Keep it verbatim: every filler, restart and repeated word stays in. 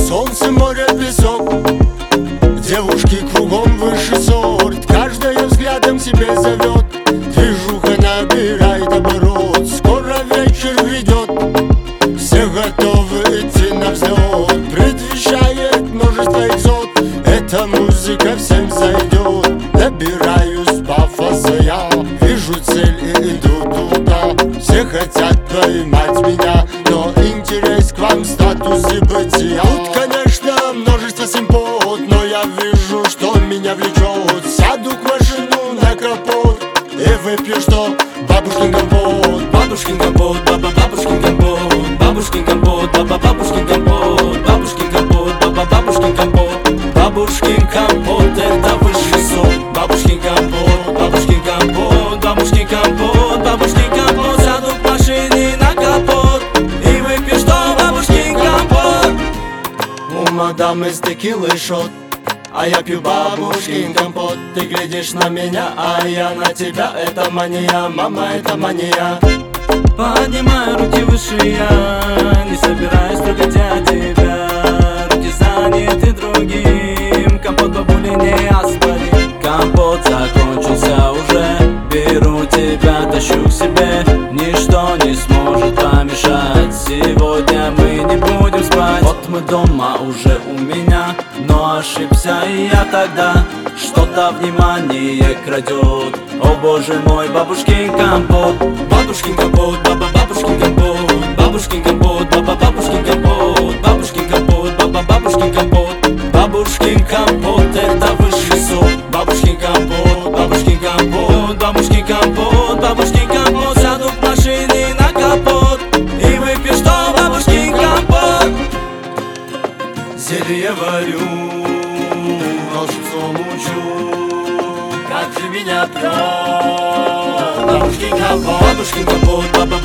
солнце, море, песок. Девушки кругом высший сорт, каждая взглядом тебе зовет. Движуха набирает оборот, скоро вечер грядет. Все готовы идти на взлет, предвещает множество экзот. Эта музыка всем зайдет. Добираюсь пафоса я, вижу цель и иду туда. Все хотят поймать меня, но интерес к вам в статусе бытия. Тут, конечно, множество симпот, но я вижу, что меня влечет. Сяду к машину на капот и выпью, что бабушкин компот. Бабушкин компот, баба, бабушкин компот. Бабушкин компот, баба, бабушкин компот. Бабушкин компот, баба, бабушкин компот. Бабушкин компот, это высший сон. Бабушкин компот, бабушкин компот. Бабушкин компот, бабушкин компот. Сяду к машине на капот и выпью, что бабушкин компот. У мадам из текилы шот, а я пью бабушкин компот. Ты глядишь на меня, а я на тебя. Это мания, мама, это мания. Поднимаю руки выше я, не собираюсь трогать я тебя. Руки заняты другим, компот бабули не оспорим. Компот закончился уже, беру тебя, тащу к себе. Ничто не сможет помешать, сегодня мы не будем спать. Вот мы дома уже у меня, но ошибся и я тогда. Что-то внимание крадет, о боже мой, бабушкин компот. Бабушкин компот, баба, бабушкин компот. Бабушкин компот, баба, бабушкин компот. Бабушкин компот, баба, бабушкин компот. Бабушкин компот, это высший сон. Бабушкин компот, бабушкин компот. Бабушкин компот, бабушкин компот. Сяду к машине на капот и выпью, что бабушкин компот. Зелье варю, волшебством учу, как же меня прет бабушкин компот. Бабушкин компот, баба,